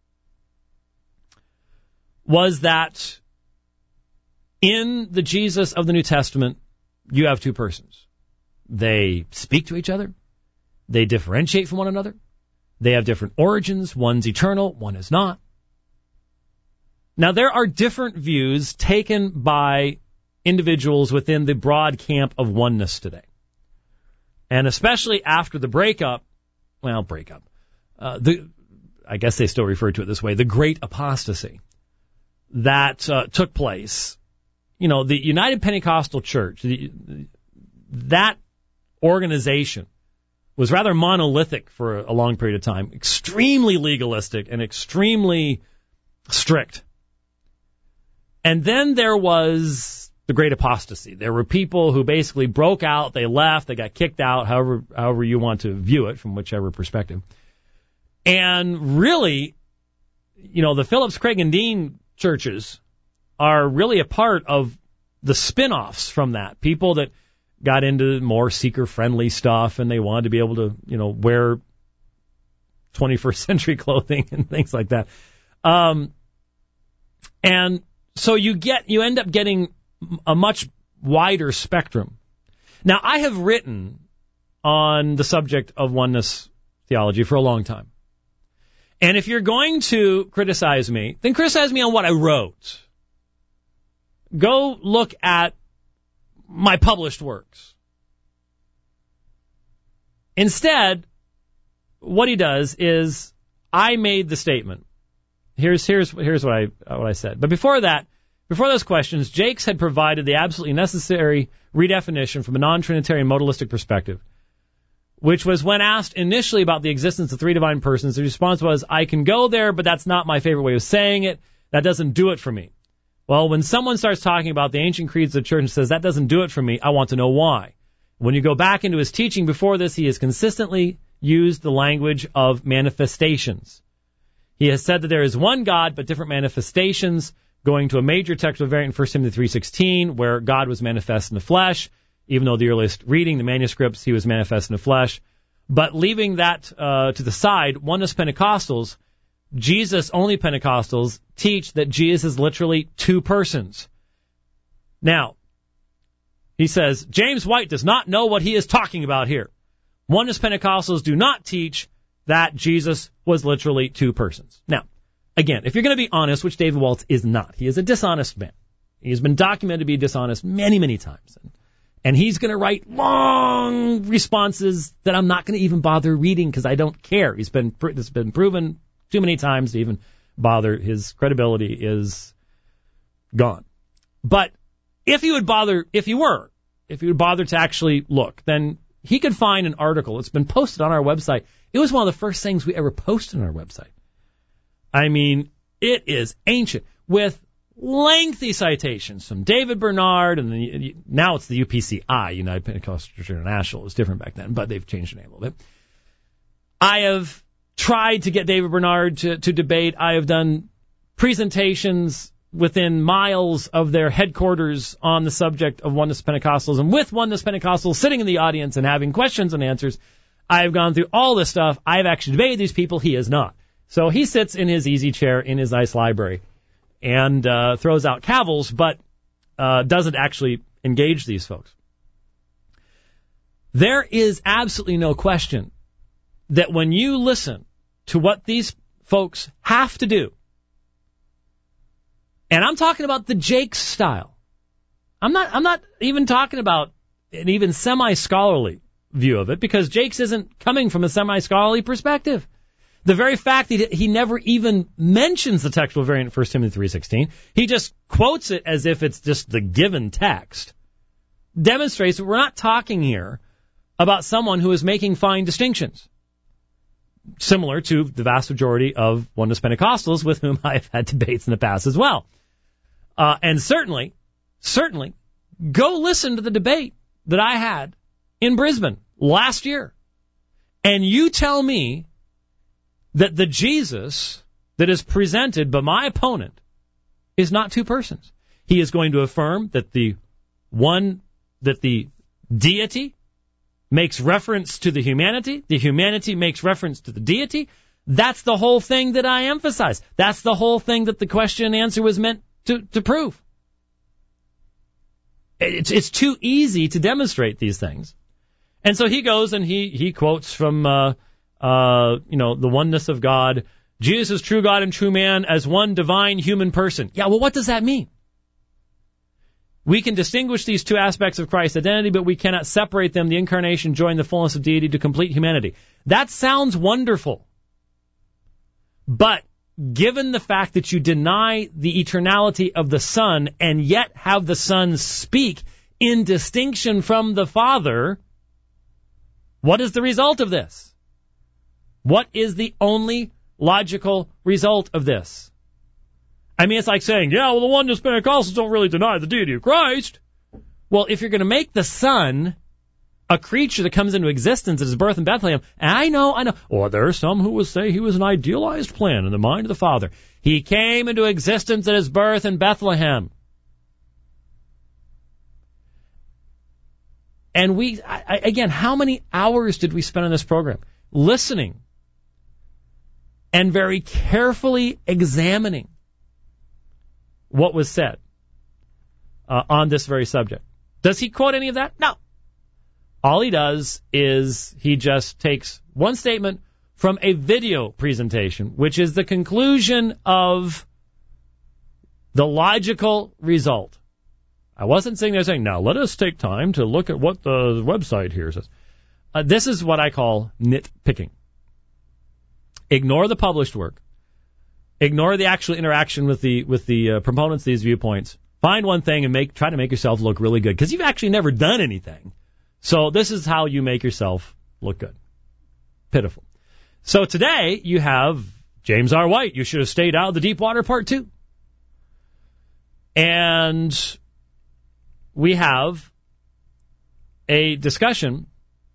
was that in the Jesus of the New Testament, you have two persons. They speak to each other. They differentiate from one another. They have different origins. One's eternal, one is not. Now, there are different views taken by individuals within the broad camp of oneness today. And especially after the breakup, well, breakup, uh, the, I guess they still refer to it this way, the great apostasy that uh, took place. You know, the United Pentecostal Church, the, that organization was rather monolithic for a long period of time, extremely legalistic and extremely strict. And then there was the great apostasy. There were people who basically broke out, they left, they got kicked out, however however you want to view it from whichever perspective. And really, you know, the Phillips, Craig, and Dean churches are really a part of the spin-offs from that. People that got into more seeker-friendly stuff and they wanted to be able to, you know, wear twenty-first century clothing and things like that. Um, and so you get, you end up getting a much wider spectrum. Now, I have written on the subject of oneness theology for a long time. And if you're going to criticize me, then criticize me on what I wrote. Go look at my published works. Instead, what he does is, I made the statement. Here's here's here's what I what I said. But before that, before those questions, Jakes had provided the absolutely necessary redefinition from a non-Trinitarian modalistic perspective, which was when asked initially about the existence of three divine persons, the response was, I can go there, but that's not my favorite way of saying it. That doesn't do it for me. Well, when someone starts talking about the ancient creeds of the church and says, that doesn't do it for me, I want to know why. When you go back into his teaching before this, he has consistently used the language of manifestations. He has said that there is one God, but different manifestations, going to a major textual variant in First Timothy three sixteen, where God was manifest in the flesh, even though the earliest reading, the manuscripts, he was manifest in the flesh. But leaving that uh, to the side, oneness Pentecostals, Jesus-only Pentecostals, teach that Jesus is literally two persons. Now, he says, James White does not know what he is talking about here. Oneness Pentecostals do not teach that Jesus was literally two persons. Now, again, if you're going to be honest, which David Waltz is not, he is a dishonest man. He has been documented to be dishonest many, many times. And, and he's going to write long responses that I'm not going to even bother reading because I don't care. He's been, it's been proven too many times to even bother. His credibility is gone. But if you would bother, if you were, if you would bother to actually look, then he could find an article. It's been posted on our website. It was one of the first things we ever posted on our website. I mean, it is ancient with lengthy citations from David Bernard, and the, now it's the U P C I, United Pentecostal Church International. It was different back then, but they've changed the name a little bit. I have tried to get David Bernard to, to debate. I have done presentations within miles of their headquarters on the subject of Oneness Pentecostalism, with Oneness Pentecostals sitting in the audience and having questions and answers. I've gone through all this stuff. I've actually debated these people. He is not. So he sits in his easy chair in his nice library and uh, throws out cavils, but uh, doesn't actually engage these folks. There is absolutely no question that when you listen to what these folks have to do, and I'm talking about the Jakes style. I'm not I'm not even talking about an even semi-scholarly view of it, because Jakes isn't coming from a semi-scholarly perspective. The very fact that he never even mentions the textual variant in First Timothy three sixteen, he just quotes it as if it's just the given text, demonstrates that we're not talking here about someone who is making fine distinctions, similar to the vast majority of Oneness Pentecostals with whom I've had debates in the past as well. Uh, and certainly, certainly, go listen to the debate that I had in Brisbane last year. And you tell me that the Jesus that is presented by my opponent is not two persons. He is going to affirm that the one, that the deity makes reference to the humanity, the humanity makes reference to the deity. That's the whole thing that I emphasize. That's the whole thing that the question and answer was meant to, to prove. It's, it's too easy to demonstrate these things. And so he goes and he, he quotes from, uh, uh, you know, the oneness of God. Jesus is true God and true man as one divine human person. Yeah, well, what does that mean? We can distinguish these two aspects of Christ's identity, but we cannot separate them. The incarnation joined the fullness of deity to complete humanity. That sounds wonderful. But given the fact that you deny the eternality of the Son and yet have the Son speak in distinction from the Father, what is the result of this? What is the only logical result of this? I mean, it's like saying, yeah, well, the Oneness Pentecostals don't really deny the deity of Christ. Well, if you're going to make the Son a creature that comes into existence at his birth in Bethlehem, and I know, I know, or there are some who will say he was an idealized plan in the mind of the Father. He came into existence at his birth in Bethlehem. And we, I, again, how many hours did we spend on this program? Listening and very carefully examining what was said uh, on this very subject. Does he quote any of that? No. All he does is he just takes one statement from a video presentation, which is the conclusion of the logical result. I wasn't sitting there saying, now let us take time to look at what the website here says. Uh, this is what I call nitpicking. Ignore the published work. Ignore the actual interaction with the with the uh, proponents of these viewpoints. Find one thing and make try to make yourself look really good, because you've actually never done anything. So this is how you make yourself look good. Pitiful. So today you have James R. White. You should have stayed out of the deep water part two. And we have a discussion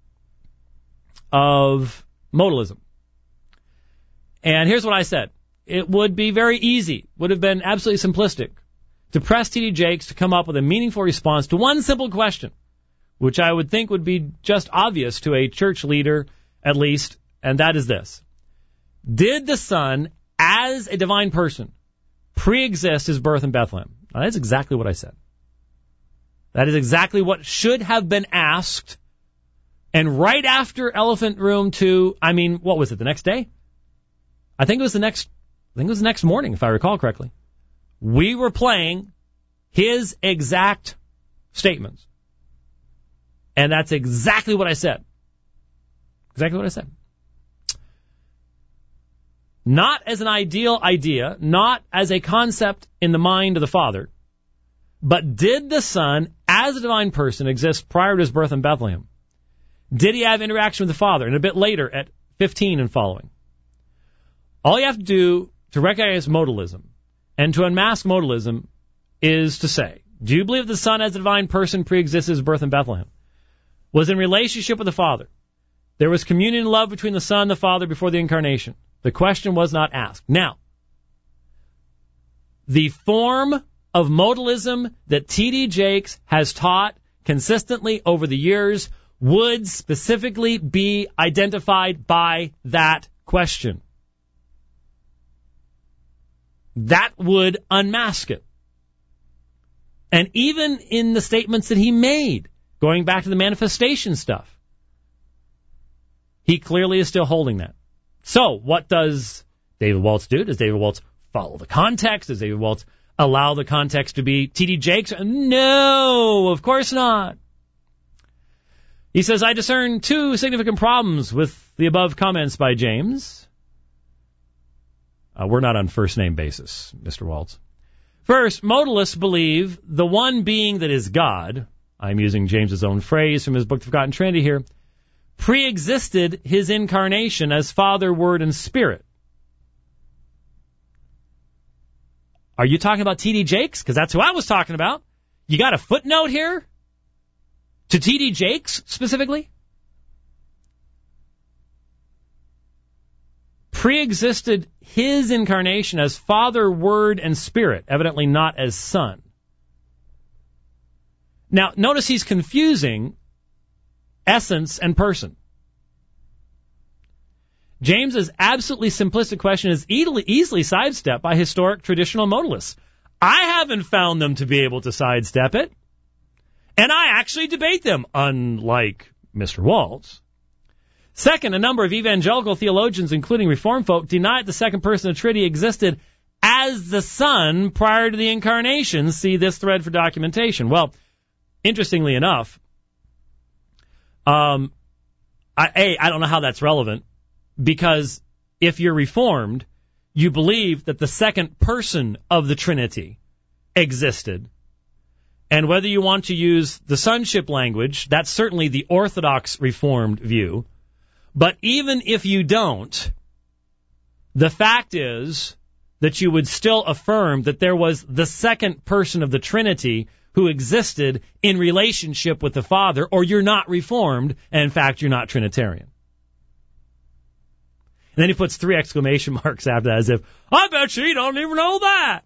of modalism. And here's what I said. It would be very easy, would have been absolutely simplistic, to press T D Jakes to come up with a meaningful response to one simple question, which I would think would be just obvious to a church leader, at least, and that is this. Did the Son, as a divine person, pre-exist his birth in Bethlehem? Now, that's exactly what I said. That is exactly what should have been asked. And right after Elephant Room two, I mean, what was it, the next day? I think it was the next I think it was the next morning, if I recall correctly. We were playing his exact statements. And that's exactly what I said. Exactly what I said. Not as an ideal idea, not as a concept in the mind of the Father, but did the Son, as a divine person, exist prior to his birth in Bethlehem? Did he have interaction with the Father? And a bit later, at fifteen and following. All you have to do to recognize modalism and to unmask modalism is to say, do you believe the Son as a divine person pre-existed his birth in Bethlehem? Was in relationship with the Father? There was communion and love between the Son and the Father before the incarnation. The question was not asked. Now, the form of modalism that T D Jakes has taught consistently over the years would specifically be identified by that question. That would unmask it. And even in the statements that he made, going back to the manifestation stuff, he clearly is still holding that. So what does David Waltz do? Does David Waltz follow the context? Does David Waltz allow the context to be T D Jakes? No, of course not. He says, I discern two significant problems with the above comments by James. Uh, we're not on first-name basis, Mister Waltz. First, modalists believe the one being that is God, I'm using James's own phrase from his book, The Forgotten Trinity here, pre-existed his incarnation as Father, Word, and Spirit. Are you talking about T D Jakes? Because that's who I was talking about. You got a footnote here? To T D Jakes, specifically? Pre-existed his incarnation as Father, Word, and Spirit, evidently not as Son. Now, notice he's confusing essence and person. James's absolutely simplistic question is easily, easily sidestepped by historic traditional modalists. I haven't found them to be able to sidestep it. And I actually debate them, unlike Mister Waltz. Second, a number of evangelical theologians, including Reformed folk, denied the second person of the Trinity existed as the Son prior to the incarnation. See this thread for documentation. Well, interestingly enough, um, I, A, I don't know how that's relevant, because if you're Reformed, you believe that the second person of the Trinity existed. And whether you want to use the sonship language, that's certainly the Orthodox Reformed view. But even if you don't, the fact is that you would still affirm that there was the second person of the Trinity who existed in relationship with the Father, or you're not Reformed, and in fact, you're not Trinitarian. And then he puts three exclamation marks after that as if, I bet you you don't even know that.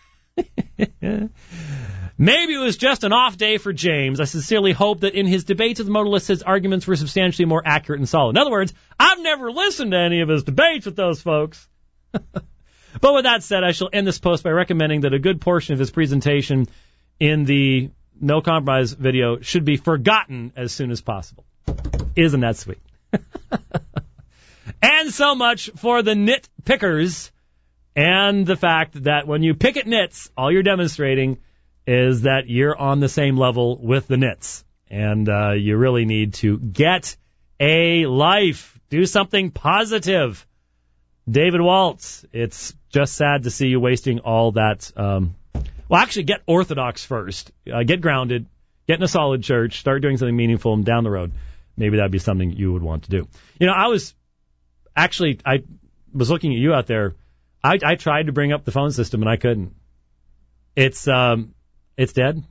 Maybe it was just an off day for James. I sincerely hope that in his debates with the modalists, his arguments were substantially more accurate and solid. In other words, I've never listened to any of his debates with those folks. But with that said, I shall end this post by recommending that a good portion of his presentation in the No Compromise video should be forgotten as soon as possible. Isn't that sweet? And so much for the nit pickers and the fact that when you pick at nits, all you're demonstrating is that you're on the same level with the nits. And uh, you really need to get a life. Do something positive. David Waltz, it's just sad to see you wasting all that. Um, well, actually, get orthodox first. Uh, get grounded. Get in a solid church. Start doing something meaningful, and down the road, maybe that'd be something you would want to do. You know, I was actually, I was looking at you out there. I, I tried to bring up the phone system, and I couldn't. It's... um. It's dead?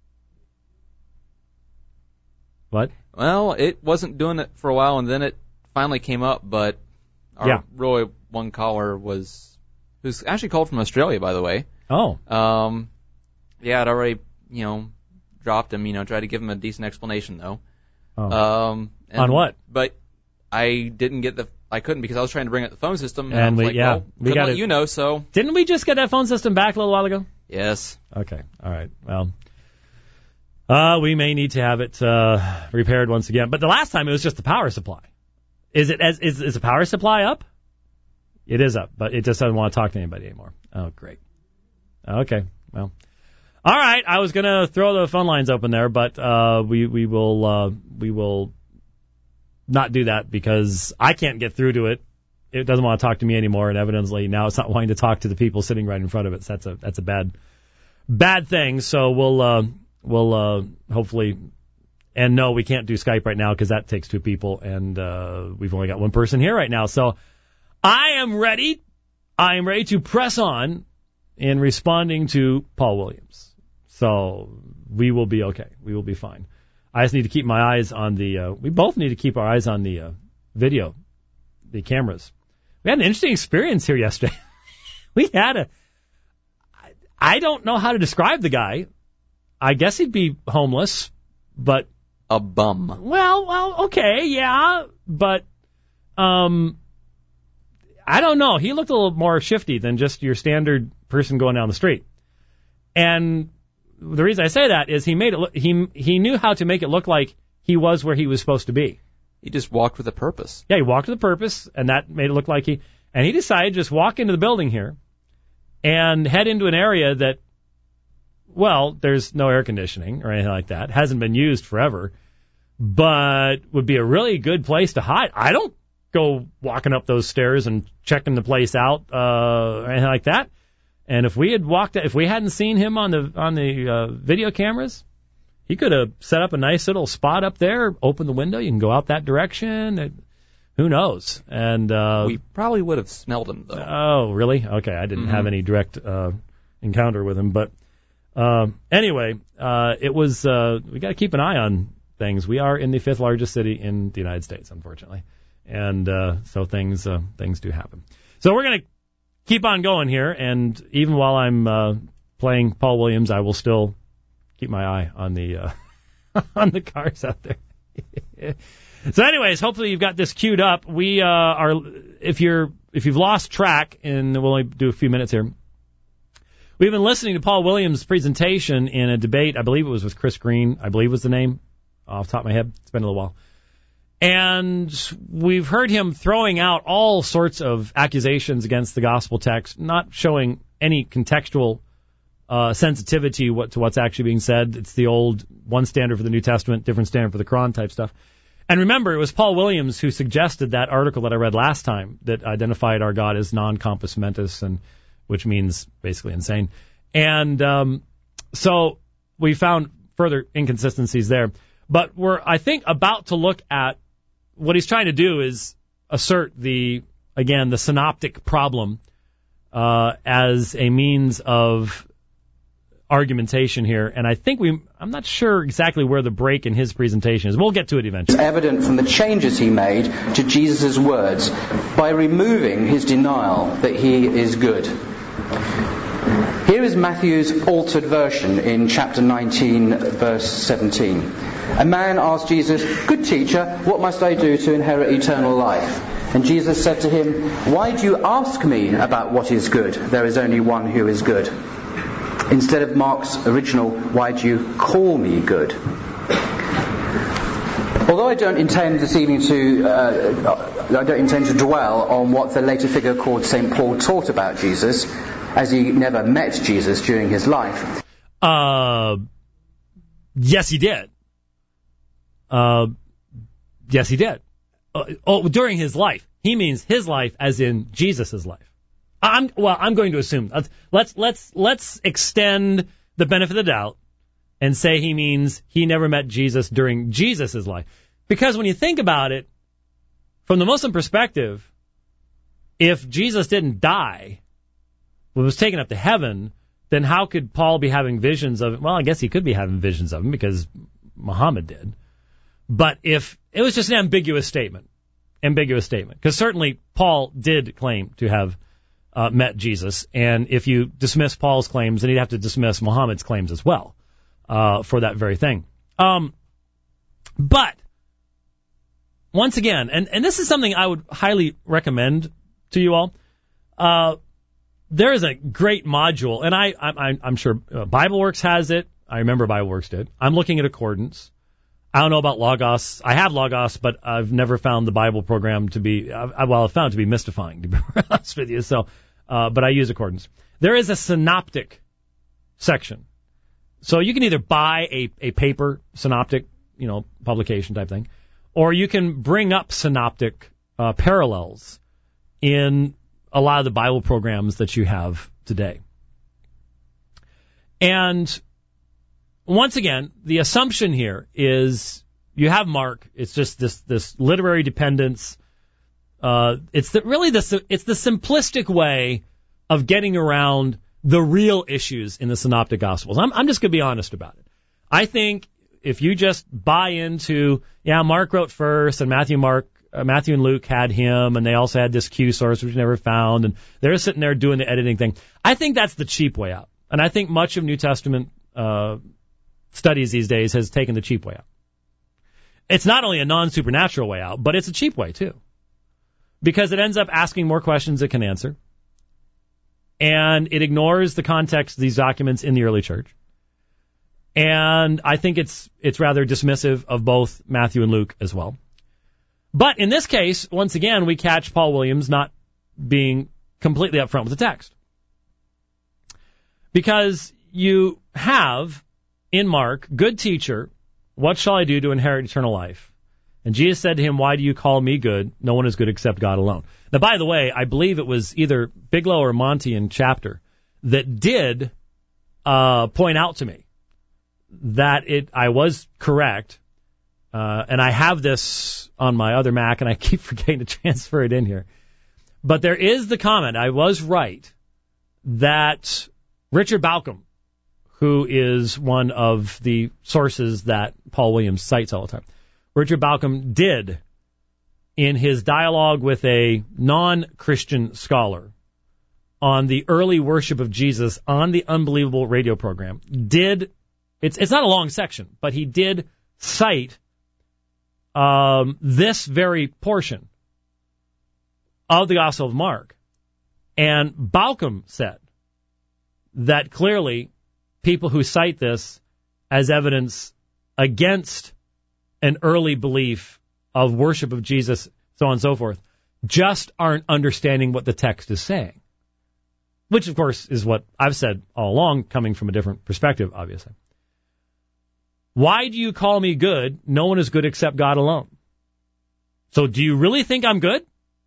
What? Well, it wasn't doing it for a while, and then it finally came up, but our yeah. really one caller was, who's actually called from Australia, by the way. Oh. Um, yeah, I'd already, you know, dropped him, you know, tried to give him a decent explanation, though. Oh. Um, and, On what? But I didn't get the, I couldn't because I was trying to bring up the phone system, and, and I was we, like, yeah, well, we got let you know, so. Didn't we just get that phone system back a little while ago? Yes. Okay. All right. Well, uh, we may need to have it uh, repaired once again. But the last time it was just the power supply. Is it as is is the power supply up? It is up, but it just doesn't want to talk to anybody anymore. Oh, great. Okay. Well. All right. I was gonna throw the phone lines open there, but uh, we we will uh, we will not do that because I can't get through to it. It doesn't want to talk to me anymore, and evidently now it's not wanting to talk to the people sitting right in front of it. So that's a that's a bad bad thing. So we'll uh, we'll uh, hopefully, and no, we can't do Skype right now because that takes two people, and uh, we've only got one person here right now. So I am ready. I am ready to press on in responding to Paul Williams. So we will be okay. We will be fine. I just need to keep my eyes on the. Uh, we both need to keep our eyes on the uh, video, the cameras. We had an interesting experience here yesterday. we had a, I don't know how to describe the guy. I guess he'd be homeless, but a bum. Well, well, okay, yeah, but um, I don't know. He looked a little more shifty than just your standard person going down the street. And the reason I say that is he made it. Look, he he knew how to make it look like he was where he was supposed to be. He just walked with a purpose. Yeah, he walked with a purpose, and that made it look like he. And he decided to just walk into the building here and head into an area that, well, there's no air conditioning or anything like that. Hasn't been used forever, but would be a really good place to hide. I don't go walking up those stairs and checking the place out uh, or anything like that. And if we had walked, if we hadn't seen him on the on the uh, video cameras, he could have set up a nice little spot up there, open the window, you can go out that direction. It, who knows? And uh, we probably would have smelled him, though. Oh, really? Okay, I didn't mm-hmm. have any direct uh, encounter with him, but uh, anyway, uh, it was. Uh, we got to keep an eye on things. We are in the fifth largest city in the United States, unfortunately, and uh, so things uh, things do happen. So we're gonna keep on going here, and even while I'm uh, playing Paul Williams, I will still keep my eye on the uh, on the cars out there. So, anyways, hopefully you've got this queued up. We uh, are, if you're if you've lost track, and we'll only do a few minutes here. We've been listening to Paul Williams' presentation in a debate. I believe it was with Chris Green. I believe was the name off the top of my head. It's been a little while. And we've heard him throwing out all sorts of accusations against the gospel text, not showing any contextual uh, sensitivity what, to what's actually being said. It's the old one standard for the New Testament, different standard for the Quran type stuff. And remember, it was Paul Williams who suggested that article that I read last time that identified our God as non-compos mentis, and which means basically insane. And um, so we found further inconsistencies there. But we're, I think, about to look at what he's trying to do is assert the, again, the synoptic problem uh, as a means of argumentation here. And I think we, I'm not sure exactly where the break in his presentation is. We'll get to it eventually. It's evident from the changes he made to Jesus' words by removing his denial that he is good. Here is Matthew's altered version in chapter nineteen, verse seventeen. A man asked Jesus, "Good teacher, what must I do to inherit eternal life?" And Jesus said to him, "Why do you ask me about what is good? There is only one who is good." Instead of Mark's original, "Why do you call me good?" Although I don't intend this evening to, uh, I don't intend to dwell on what the later figure called Saint Paul taught about Jesus, as he never met Jesus during his life. Uh, yes, he did. Uh, yes, he did. Uh, oh, during his life. He means his life as in Jesus' life. I'm, well, I'm going to assume. Let's, let's, let's, let's extend the benefit of the doubt and say he means he never met Jesus during Jesus' life. Because when you think about it, from the Muslim perspective, if Jesus didn't die, but was taken up to heaven, then how could Paul be having visions of him? Well, I guess he could be having visions of him because Muhammad did. But if it was just an ambiguous statement, ambiguous statement, because certainly Paul did claim to have uh, met Jesus, and if you dismiss Paul's claims, then you'd have to dismiss Muhammad's claims as well uh, for that very thing. Um, but once again, and, and this is something I would highly recommend to you all. Uh, there is a great module, and I, I, I'm sure BibleWorks has it. I remember BibleWorks did. I'm looking at Accordance. I don't know about Logos. I have Logos, but I've never found the Bible program to be, I, well, I've found it to be mystifying, to be honest with you. So, uh, but I use Accordance. There is a synoptic section. So you can either buy a, a paper synoptic, you know, publication type thing, or you can bring up synoptic uh, parallels in a lot of the Bible programs that you have today. And once again, the assumption here is you have Mark. It's just this this literary dependence. Uh, it's the, really the it's the simplistic way of getting around the real issues in the Synoptic Gospels. I'm I'm just going to be honest about it. I think if you just buy into yeah, Mark wrote first, and Matthew, Mark, uh, Matthew and Luke had him, and they also had this Q source which you never found, and they're sitting there doing the editing thing. I think that's the cheap way out. And I think much of New Testament uh, studies these days has taken the cheap way out. It's not only a non-supernatural way out, but it's a cheap way, too. Because it ends up asking more questions it can answer. And it ignores the context of these documents in the early church. And I think it's it's rather dismissive of both Matthew and Luke as well. But in this case, once again, we catch Paul Williams not being completely upfront with the text. Because you have, in Mark, good teacher, what shall I do to inherit eternal life? And Jesus said to him, why do you call me good? No one is good except God alone. Now, by the way, I believe it was either Bigelow or Monty in chapter that did uh, point out to me that it I was correct, uh, and I have this on my other Mac, and I keep forgetting to transfer it in here. But there is the comment, I was right, that Richard Balcom, who is one of the sources that Paul Williams cites all the time, Richard Balcom did, in his dialogue with a non-Christian scholar on the early worship of Jesus on the Unbelievable radio program, did, it's it's not a long section, but he did cite um, this very portion of the Gospel of Mark. And Balcom said that clearly people who cite this as evidence against an early belief of worship of Jesus, so on and so forth, just aren't understanding what the text is saying. Which, of course, is what I've said all along, coming from a different perspective, obviously. Why do you call me good? No one is good except God alone. So do you really think I'm good?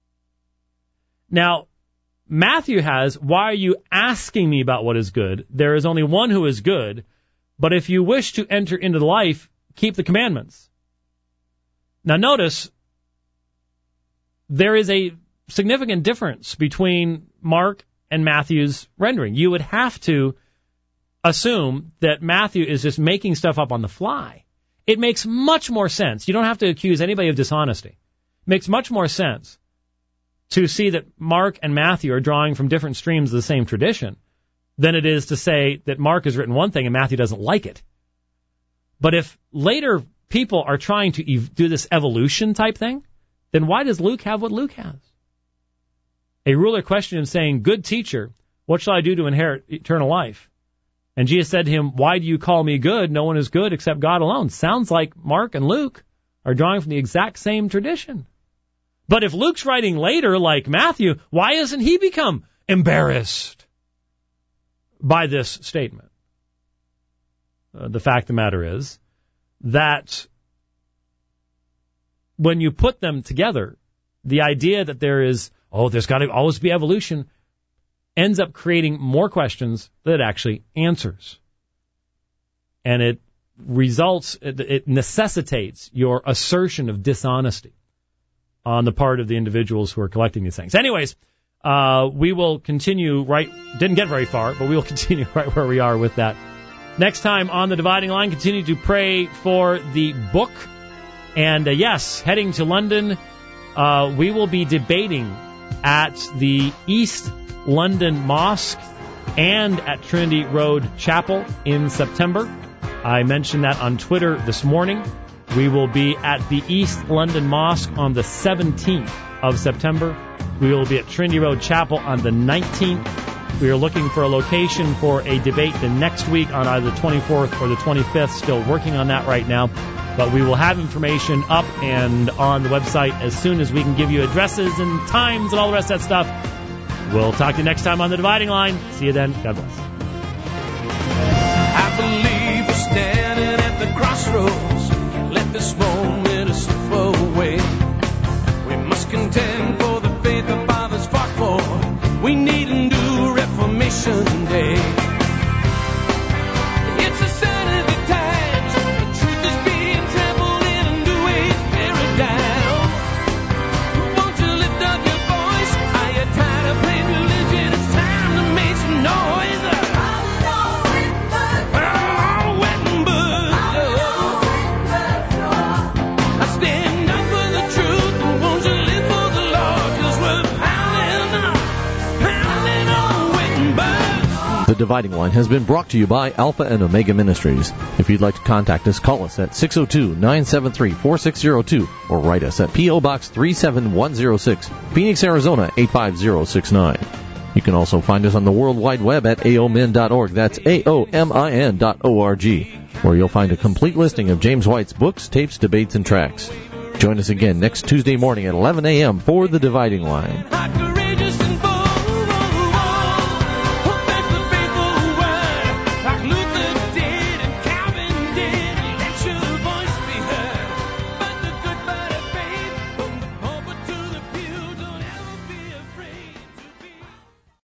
Now, Matthew has, why are you asking me about what is good? There is only one who is good, but if you wish to enter into life, keep the commandments. Now notice, there is a significant difference between Mark and Matthew's rendering. You would have to assume that Matthew is just making stuff up on the fly. It makes much more sense. You don't have to accuse anybody of dishonesty. It makes much more sense to see that Mark and Matthew are drawing from different streams of the same tradition than it is to say that Mark has written one thing and Matthew doesn't like it. But if later people are trying to ev- do this evolution type thing, then why does Luke have what Luke has? A ruler questioned him, saying, good teacher, what shall I do to inherit eternal life? And Jesus said to him, why do you call me good? No one is good except God alone. Sounds like Mark and Luke are drawing from the exact same tradition. But if Luke's writing later, like Matthew, why hasn't he become embarrassed by this statement? Uh, the fact of the matter is that when you put them together, the idea that there is, oh, there's got to always be evolution, ends up creating more questions than it actually answers. And it results, it, it necessitates your assertion of dishonesty on the part of the individuals who are collecting these things. Anyways, uh, we will continue right, didn't get very far, but we will continue right where we are with that. Next time on The Dividing Line, continue to pray for the book. And uh, yes, heading to London, uh, we will be debating at the East London Mosque and at Trinity Road Chapel in September. I mentioned that on Twitter this morning. We will be at the East London Mosque on the seventeenth of September. We will be at Trinity Road Chapel on the nineteenth. We are looking for a location for a debate the next week on either the twenty-fourth or the twenty-fifth. Still working on that right now. But we will have information up and on the website as soon as we can give you addresses and times and all the rest of that stuff. We'll talk to you next time on The Dividing Line. See you then. God bless. I believe we're standing at the crossroads. Let this moment slip away. We must contend for the faith the fathers fought for. We need a new Reformation Day. It's a sign of the times. The truth is being trampled in a new age paradigm. Won't you lift up your voice? Are you tired of playing religion? It's time to make some noise. Pounding on Wittenberg. The Dividing Line has been brought to you by Alpha and Omega Ministries. If you'd like to contact us, call us at six oh two, nine seven three, four six oh two or write us at P O. Box three seven one oh six, Phoenix, Arizona eight five zero six nine. You can also find us on the World Wide Web at A O M I N dot org. That's A O M I N dot O R G, where you'll find a complete listing of James White's books, tapes, debates, and tracks. Join us again next Tuesday morning at eleven a.m. for The Dividing Line.